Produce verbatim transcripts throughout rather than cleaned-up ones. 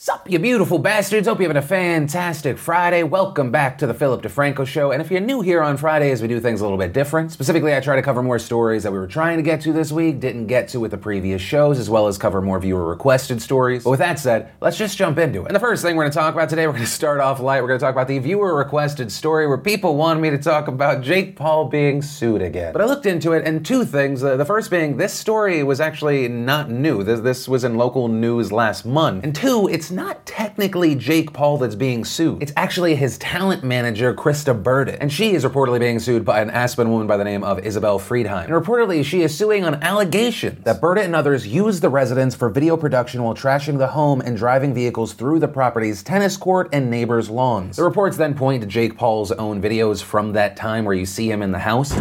Sup, you beautiful bastards. Hope you're having a fantastic Friday. Welcome back to the Philip DeFranco Show. And if you're new here on Fridays, we do things a little bit different. Specifically, I try to cover more stories that we were trying to get to this week, didn't get to with the previous shows, as well as cover more viewer-requested stories. But with that said, let's just jump into it. And the first thing we're going to talk about today, we're going to start off light. We're going to talk about the viewer-requested story where people wanted me to talk about Jake Paul being sued again. But I looked into it, and two things. The first being, this story was actually not new. This, this was in local news last month. And two, it's not technically Jake Paul that's being sued. It's actually his talent manager, Krista Burden. And she is reportedly being sued by an Aspen woman by the name of Isabel Friedheim. And reportedly, she is suing on allegations that Burden and others used the residence for video production while trashing the home and driving vehicles through the property's tennis court and neighbors' lawns. The reports then point to Jake Paul's own videos from that time where you see him in the house.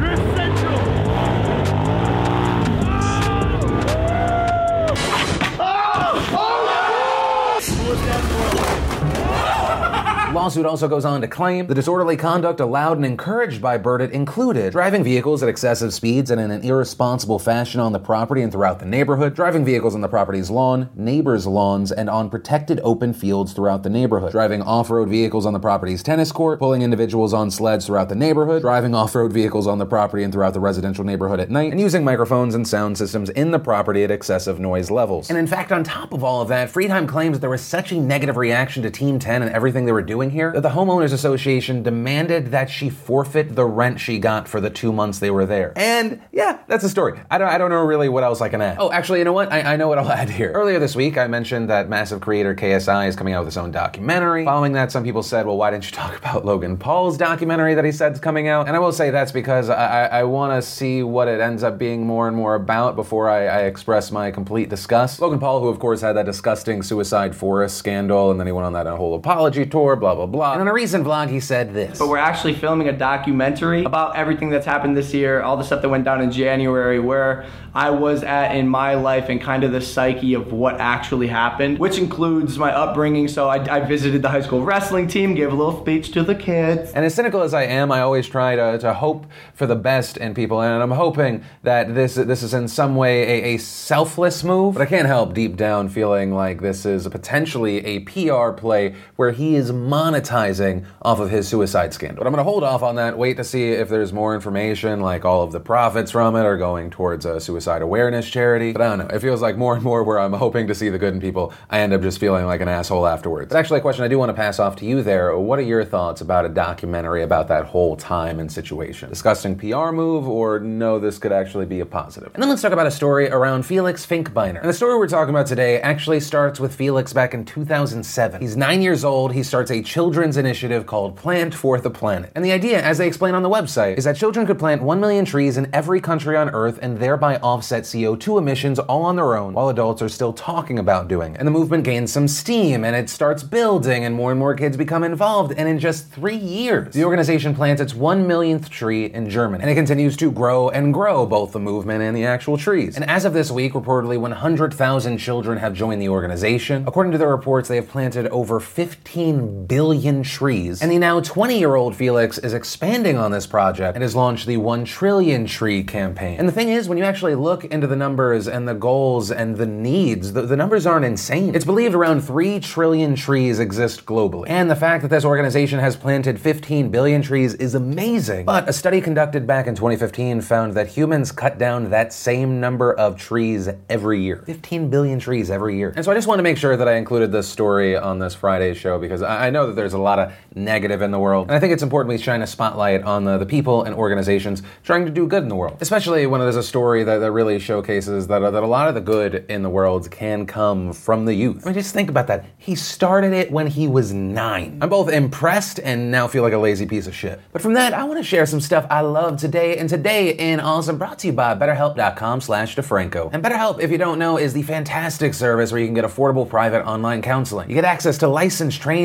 Lawsuit also goes on to claim the disorderly conduct allowed and encouraged by Burden included driving vehicles at excessive speeds and in an irresponsible fashion on the property and throughout the neighborhood, driving vehicles on the property's lawn, neighbors' lawns, and on protected open fields throughout the neighborhood, driving off-road vehicles on the property's tennis court, pulling individuals on sleds throughout the neighborhood, driving off-road vehicles on the property and throughout the residential neighborhood at night, and using microphones and sound systems in the property at excessive noise levels. And in fact, on top of all of that, Friedheim claims that there was such a negative reaction to Team ten and everything they were doing here that the Homeowners Association demanded that she forfeit the rent she got for the two months they were there. And yeah, that's the story. I don't I don't know really what else I can add. Oh, actually, you know what? I, I know what I'll add here. Earlier this week, I mentioned that massive creator K S I is coming out with its own documentary. Following that, some people said, well, why didn't you talk about Logan Paul's documentary that he said's coming out? And I will say that's because I, I, I want to see what it ends up being more and more about before I, I express my complete disgust. Logan Paul, who of course had that disgusting Suicide Forest scandal, and then he went on that whole apology tour, blah, blah, blah. And on a recent vlog, he said this. But we're actually filming a documentary about everything that's happened this year, all the stuff that went down in January, where I was at in my life and kind of the psyche of what actually happened, which includes my upbringing. So I, I visited the high school wrestling team, gave a little speech to the kids. And as cynical as I am, I always try to, to hope for the best in people, and I'm hoping that this, this is in some way a, a selfless move, but I can't help deep down feeling like this is potentially a P R play where he is monetizing off of his suicide scandal. But I'm going to hold off on that, wait to see if there's more information, like all of the profits from it are going towards a suicide awareness charity. But I don't know, it feels like more and more where I'm hoping to see the good in people, I end up just feeling like an asshole afterwards. But actually, a question I do want to pass off to you there, what are your thoughts about a documentary about that whole time and situation? Disgusting P R move, or no, this could actually be a positive? And then let's talk about a story around Felix Finkbeiner. And the story we're talking about today actually starts with Felix back in two thousand seven. He's nine years old, he starts a children's initiative called Plant for the Planet. And the idea, as they explain on the website, is that children could plant one million trees in every country on Earth and thereby offset C O two emissions all on their own, while adults are still talking about doing it. And the movement gains some steam, and it starts building, and more and more kids become involved, and in just three years, the organization plants its one millionth tree in Germany. And it continues to grow and grow, both the movement and the actual trees. And as of this week, reportedly one hundred thousand children have joined the organization. According to their reports, they have planted over fifteen billion trees, and the now twenty-year-old Felix is expanding on this project and has launched the one trillion tree campaign. And the thing is, when you actually look into the numbers and the goals and the needs, the, the numbers aren't insane. It's believed around three trillion trees exist globally. And the fact that this organization has planted fifteen billion trees is amazing. But a study conducted back in twenty fifteen found that humans cut down that same number of trees every year. fifteen billion trees every year. And so I just want to make sure that I included this story on this Friday's show, because I, I know that there's a lot of negative in the world. And I think it's important we shine a spotlight on the, the people and organizations trying to do good in the world. Especially when there's a story that, that really showcases that, that a lot of the good in the world can come from the youth. I mean, just think about that. He started it when he was nine. I'm both impressed and now feel like a lazy piece of shit. But from that, I want to share some stuff I love today. And today in Awesome, brought to you by BetterHelp.com slash DeFranco. And BetterHelp, if you don't know, is the fantastic service where you can get affordable private online counseling. You get access to licensed, trained, experienced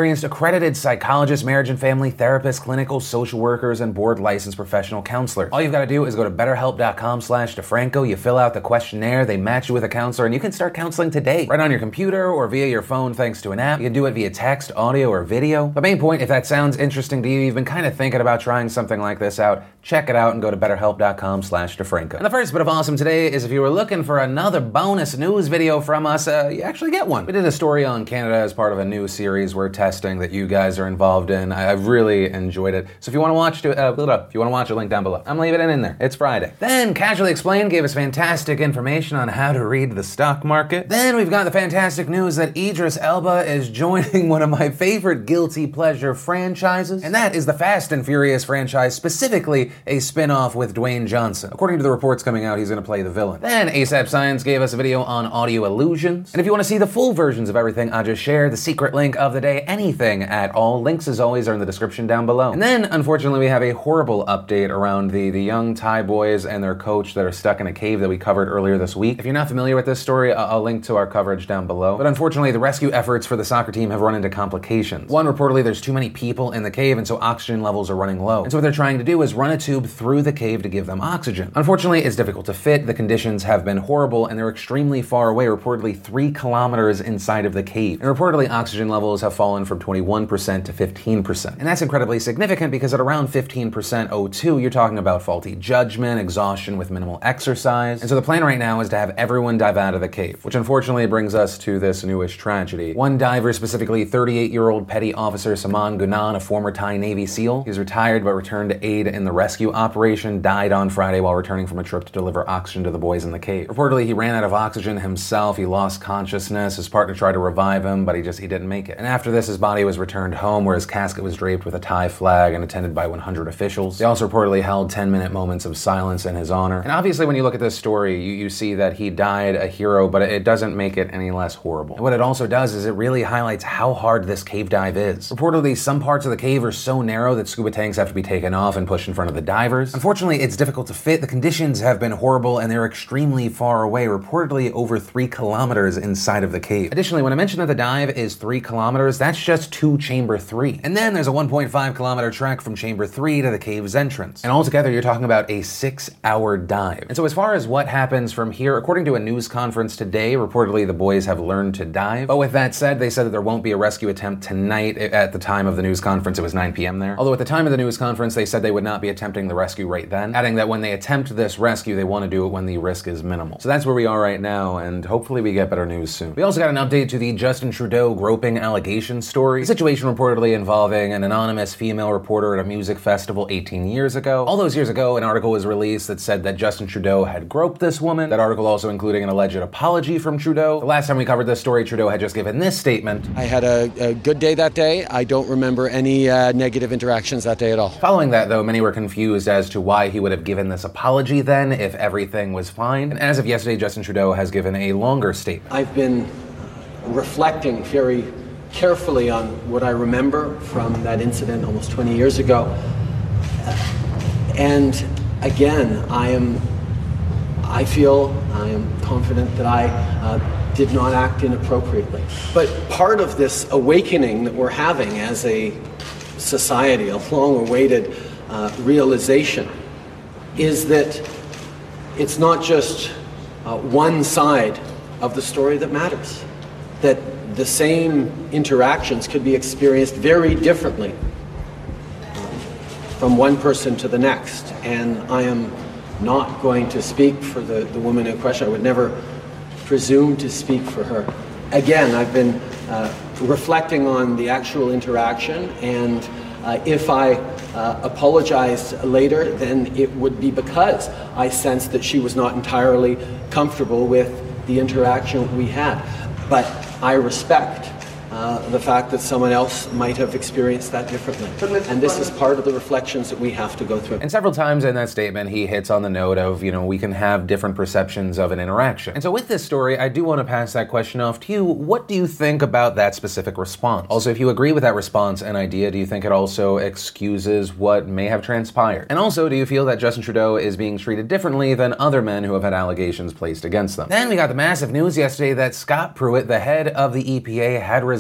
experienced accredited psychologists, marriage and family therapists, clinical social workers, and board licensed professional counselors. All you've got to do is go to betterhelp.com slash DeFranco. You fill out the questionnaire, they match you with a counselor, and you can start counseling today, right on your computer or via your phone thanks to an app. You can do it via text, audio, or video. The main point, if that sounds interesting to you, you've been kind of thinking about trying something like this out, check it out and go to betterhelp.com slash DeFranco. And the first bit of awesome today is if you were looking for another bonus news video from us, uh, you actually get one. We did a story on Canada as part of a new series we're testing that you guys are involved in. I, I've really enjoyed it. So if you want to watch it, uh, if you want to watch it, link down below. I'm leaving it in there. It's Friday. Then Casually Explained gave us fantastic information on how to read the stock market. Then we've got the fantastic news that Idris Elba is joining one of my favorite guilty pleasure franchises, and that is the Fast and Furious franchise, specifically a spin-off with Dwayne Johnson. According to the reports coming out, he's going to play the villain. Then ASAP Science gave us a video on audio illusions. And if you want to see the full versions of everything I just shared, the secret link of the day, anything at all, links as always are in the description down below. And then, unfortunately, we have a horrible update around the, the young Thai boys and their coach that are stuck in a cave that we covered earlier this week. If you're not familiar with this story, I'll, I'll link to our coverage down below. But unfortunately, the rescue efforts for the soccer team have run into complications. One, reportedly, there's too many people in the cave, and so oxygen levels are running low. And so what they're trying to do is run a tube through the cave to give them oxygen. Unfortunately, it's difficult to fit, the conditions have been horrible, and they're extremely far away, reportedly three kilometers inside of the cave. And reportedly, oxygen levels have fallen from twenty-one percent to fifteen percent. And that's incredibly significant because at around fifteen percent O two, you're talking about faulty judgment, exhaustion with minimal exercise. And so the plan right now is to have everyone dive out of the cave, which unfortunately brings us to this newish tragedy. One diver, specifically thirty-eight-year-old Petty Officer Saman Gunan, a former Thai Navy SEAL, he's retired but returned to aid in the rescue operation, died on Friday while returning from a trip to deliver oxygen to the boys in the cave. Reportedly, he ran out of oxygen himself, he lost consciousness, his partner tried to revive him, but he just, he didn't make it. And after this, his body was returned home where his casket was draped with a Thai flag and attended by one hundred officials. They also reportedly held ten-minute moments of silence in his honor. And obviously, when you look at this story, you, you see that he died a hero, but it doesn't make it any less horrible. And what it also does is it really highlights how hard this cave dive is. Reportedly, some parts of the cave are so narrow that scuba tanks have to be taken off and pushed in front of the divers. Unfortunately, it's difficult to fit. The conditions have been horrible and they're extremely far away, reportedly over three kilometers inside of the cave. Additionally, when I mentioned that the dive is three kilometers, that's just to chamber three. And then there's a one point five kilometer trek from chamber three to the cave's entrance. And altogether, you're talking about a six hour dive. And so as far as what happens from here, according to a news conference today, reportedly the boys have learned to dive. But with that said, they said that there won't be a rescue attempt tonight. At the time of the news conference, it was nine p.m. there. Although at the time of the news conference, they said they would not be attempting the rescue right then, adding that when they attempt this rescue, they want to do it when the risk is minimal. So that's where we are right now, and hopefully we get better news soon. We also got an update to the Justin Trudeau groping allegation story. The situation reportedly involving an anonymous female reporter at a music festival eighteen years ago. All those years ago, an article was released that said that Justin Trudeau had groped this woman. That article also including an alleged apology from Trudeau. The last time we covered this story, Trudeau had just given this statement. I had a, a good day that day. I don't remember any uh, negative interactions that day at all. Following that, though, many were confused as to why he would have given this apology then if everything was fine. And as of yesterday, Justin Trudeau has given a longer statement. I've been reflecting very carefully on what I remember from that incident almost twenty years ago. And again, I am, I feel, I am confident that I uh, did not act inappropriately. But part of this awakening that we're having as a society, a long-awaited uh, realization, is that it's not just uh, one side of the story that matters. That the same interactions could be experienced very differently um, from one person to the next. And I am not going to speak for the, the woman in question. I would never presume to speak for her. Again, I've been uh, reflecting on the actual interaction, and uh, if I uh, apologized later, then it would be because I sensed that she was not entirely comfortable with the interaction we had. But I respect uh, the fact that someone else might have experienced that differently. And this is part of the reflections that we have to go through. And several times in that statement, he hits on the note of, you know, we can have different perceptions of an interaction. And so with this story, I do want to pass that question off to you. What do you think about that specific response? Also, if you agree with that response and idea, do you think it also excuses what may have transpired? And also, do you feel that Justin Trudeau is being treated differently than other men who have had allegations placed against them? Then we got the massive news yesterday that Scott Pruitt, the head of the E P A, had resigned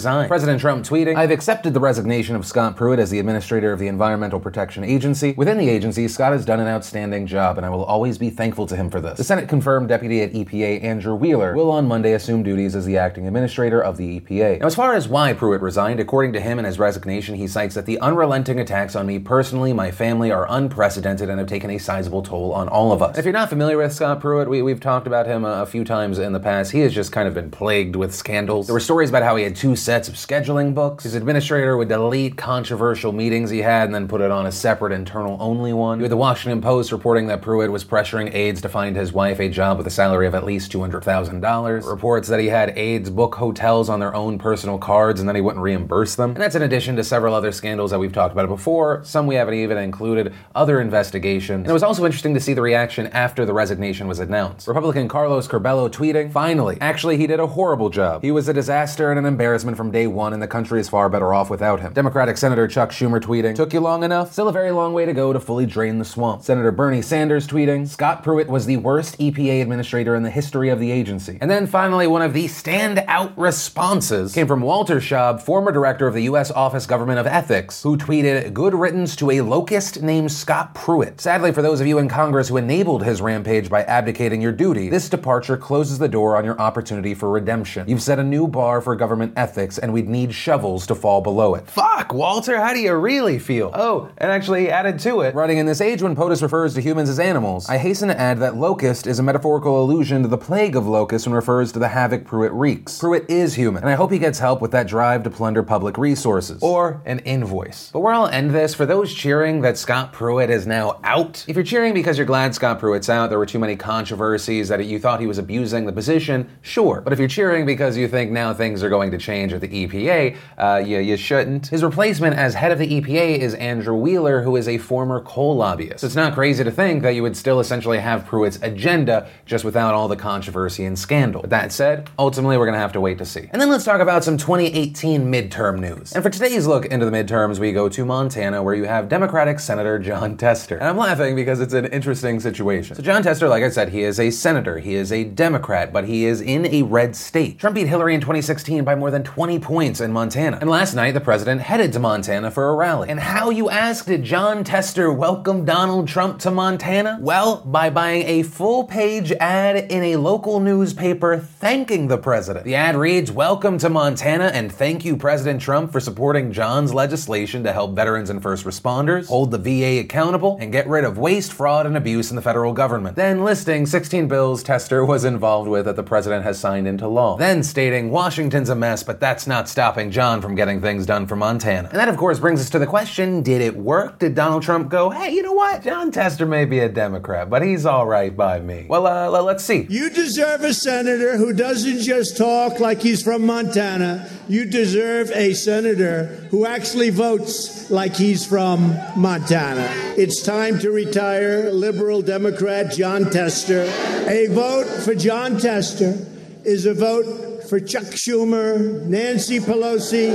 resign. President Trump tweeting, "I've accepted the resignation of Scott Pruitt as the administrator of the Environmental Protection Agency. Within the agency, Scott has done an outstanding job, and I will always be thankful to him for this." The Senate confirmed Deputy at E P A Andrew Wheeler will on Monday assume duties as the acting administrator of the E P A. Now, as far as why Pruitt resigned, according to him in his resignation, he cites that the unrelenting attacks on me personally, my family, are unprecedented and have taken a sizable toll on all of us. If you're not familiar with Scott Pruitt, we, we've talked about him a, a few times in the past. He has just kind of been plagued with scandals. There were stories about how he had two sets of scheduling books. His administrator would delete controversial meetings he had and then put it on a separate internal-only one. You had the Washington Post reporting that Pruitt was pressuring aides to find his wife a job with a salary of at least two hundred thousand dollars. Reports that he had aides book hotels on their own personal cards and then he wouldn't reimburse them. And that's in addition to several other scandals that we've talked about before. Some we haven't even included, other investigations. And it was also interesting to see the reaction after the resignation was announced. Republican Carlos Curbelo tweeting, "Finally, actually he did a horrible job. He was a disaster and an embarrassment from day one and the country is far better off without him." Democratic Senator Chuck Schumer tweeting, "Took you long enough? Still a very long way to go to fully drain the swamp." Senator Bernie Sanders tweeting, "Scott Pruitt was the worst E P A administrator in the history of the agency." And then finally, one of the standout responses came from Walter Schaub, former director of the U S Office Government of Ethics, who tweeted, "Good riddance to a locust named Scott Pruitt. Sadly, for those of you in Congress who enabled his rampage by abdicating your duty, this departure closes the door on your opportunity for redemption. You've set a new bar for government ethics, and we'd need shovels to fall below it." Fuck, Walter, how do you really feel? Oh, and actually he added to it, writing, "In this age when POTUS refers to humans as animals, I hasten to add that locust is a metaphorical allusion to the plague of locusts and refers to the havoc Pruitt wreaks. Pruitt is human, and I hope he gets help with that drive to plunder public resources." Or an invoice. But where I'll end this, for those cheering that Scott Pruitt is now out, if you're cheering because you're glad Scott Pruitt's out, there were too many controversies, that you thought he was abusing the position, sure. But if you're cheering because you think now things are going to change at the E P A, uh, you, you shouldn't. His replacement as head of the E P A is Andrew Wheeler, who is a former coal lobbyist. So it's not crazy to think that you would still essentially have Pruitt's agenda, just without all the controversy and scandal. But that said, ultimately we're gonna have to wait to see. And then let's talk about some twenty eighteen midterm news. And for today's look into the midterms, we go to Montana, where you have Democratic Senator Jon Tester. And I'm laughing because it's an interesting situation. So Jon Tester, like I said, he is a senator, he is a Democrat, but he is in a red state. Trump beat Hillary in twenty sixteen by more than twenty points in Montana. And last night, the president headed to Montana for a rally. And how, you ask, did Jon Tester welcome Donald Trump to Montana? Well, by buying a full-page ad in a local newspaper thanking the president. The ad reads, "Welcome to Montana and thank you, President Trump, for supporting Jon's legislation to help veterans and first responders, hold the V A accountable, and get rid of waste, fraud, and abuse in the federal government." Then listing sixteen bills Tester was involved with that the president has signed into law. Then stating, "Washington's a mess, but that's not stopping Jon from getting things done for Montana." And that, of course, brings us to the question, did it work? Did Donald Trump go, "Hey, you know what? Jon Tester may be a Democrat, but he's all right by me"? Well, uh, let's see. You deserve a senator who doesn't just talk like he's from Montana. You deserve a senator who actually votes like he's from Montana. It's time to retire liberal Democrat Jon Tester. A vote for Jon Tester is a vote for Chuck Schumer, Nancy Pelosi,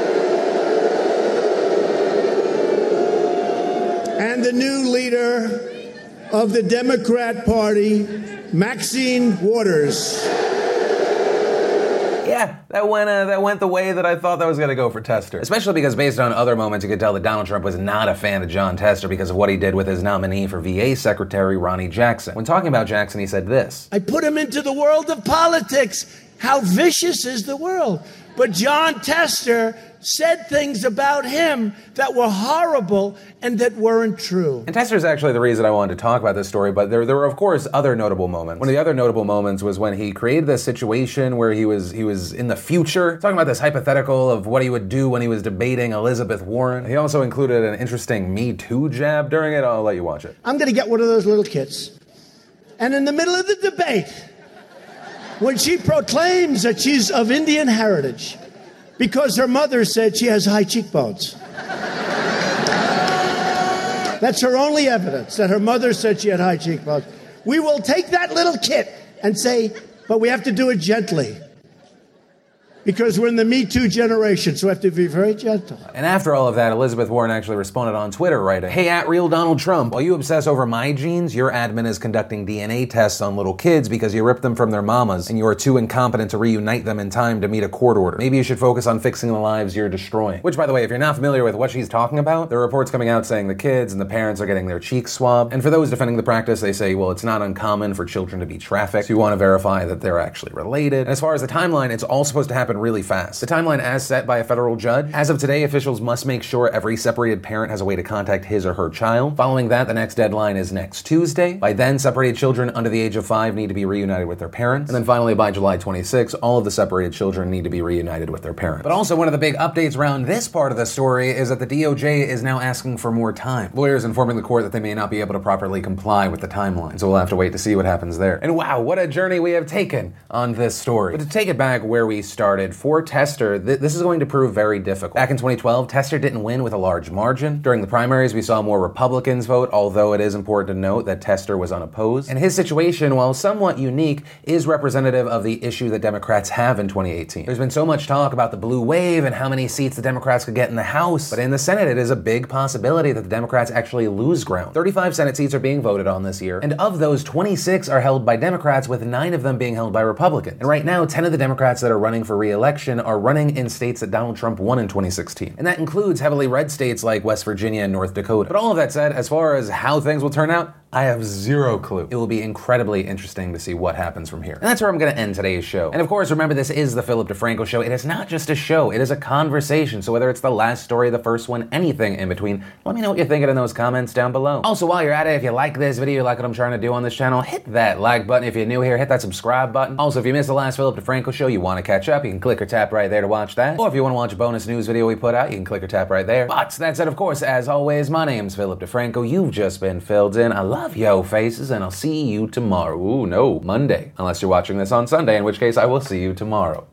and the new leader of the Democrat Party, Maxine Waters. Yeah, that went uh, that went the way that I thought that was going to go for Tester. Especially because based on other moments, you could tell that Donald Trump was not a fan of Jon Tester because of what he did with his nominee for V A Secretary, Ronnie Jackson. When talking about Jackson, he said this: "I put him into the world of politics. How vicious is the world? But Jon Tester said things about him that were horrible and that weren't true." And Tester is actually the reason I wanted to talk about this story, but there, there were, of course, other notable moments. One of the other notable moments was when he created this situation where he was he was in the future, talking about this hypothetical of what he would do when he was debating Elizabeth Warren. He also included an interesting Me Too jab during it. I'll let you watch it. "I'm going to get one of those little kits, and in the middle of the debate, when she proclaims that she's of Indian heritage, because her mother said she has high cheekbones. That's her only evidence, that her mother said she had high cheekbones. We will take that little kit and say, but we have to do it gently. because we're in the Me Too generation, so we have to be very gentle. And after all of that, Elizabeth Warren actually responded on Twitter writing, "Hey, at real Donald Trump, while you obsess over my genes, your admin is conducting D N A tests on little kids because you ripped them from their mamas and you are too incompetent to reunite them in time to meet a court order. Maybe you should focus on fixing the lives you're destroying." Which, by the way, if you're not familiar with what she's talking about, there are reports coming out saying the kids and the parents are getting their cheeks swabbed. And for those defending the practice, they say, well, it's not uncommon for children to be trafficked, so you want to verify that they're actually related. And as far as the timeline, it's all supposed to happen really fast. The timeline as set by a federal judge. As of today, officials must make sure every separated parent has a way to contact his or her child. Following that, the next deadline is next Tuesday. By then, separated children under the age of five need to be reunited with their parents. And then finally, by July twenty-sixth, all of the separated children need to be reunited with their parents. But also, one of the big updates around this part of the story is that the D O J is now asking for more time. Lawyers informing the court that they may not be able to properly comply with the timeline. So we'll have to wait to see what happens there. And wow, what a journey we have taken on this story. But to take it back where we started, for Tester, th- this is going to prove very difficult. Back in twenty twelve, Tester didn't win with a large margin. During the primaries, we saw more Republicans vote, although it is important to note that Tester was unopposed. And his situation, while somewhat unique, is representative of the issue that Democrats have in twenty eighteen. There's been so much talk about the blue wave and how many seats the Democrats could get in the House, but in the Senate, it is a big possibility that the Democrats actually lose ground. thirty-five Senate seats are being voted on this year, and of those, twenty-six are held by Democrats, with nine of them being held by Republicans. And right now, ten of the Democrats that are running for re-election are running in states that Donald Trump won in twenty sixteen. And that includes heavily red states like West Virginia and North Dakota. But all of that said, as far as how things will turn out, I have zero clue. It will be incredibly interesting to see what happens from here. And that's where I'm going to end today's show. And of course, remember, this is the Philip DeFranco Show. It is not just a show, it is a conversation. So whether it's the last story, the first one, anything in between, let me know what you're thinking in those comments down below. Also, while you're at it, if you like this video, you like what I'm trying to do on this channel, hit that like button. If you're new here, hit that subscribe button. Also, if you missed the last Philip DeFranco Show, you want to catch up, you can click or tap right there to watch that. Or if you want to watch a bonus news video we put out, you can click or tap right there. But that said, of course, as always, my name's Philip DeFranco. You've just been filled in. I love yo faces, and I'll see you tomorrow. Ooh, no, Monday. Unless you're watching this on Sunday, in which case I will see you tomorrow.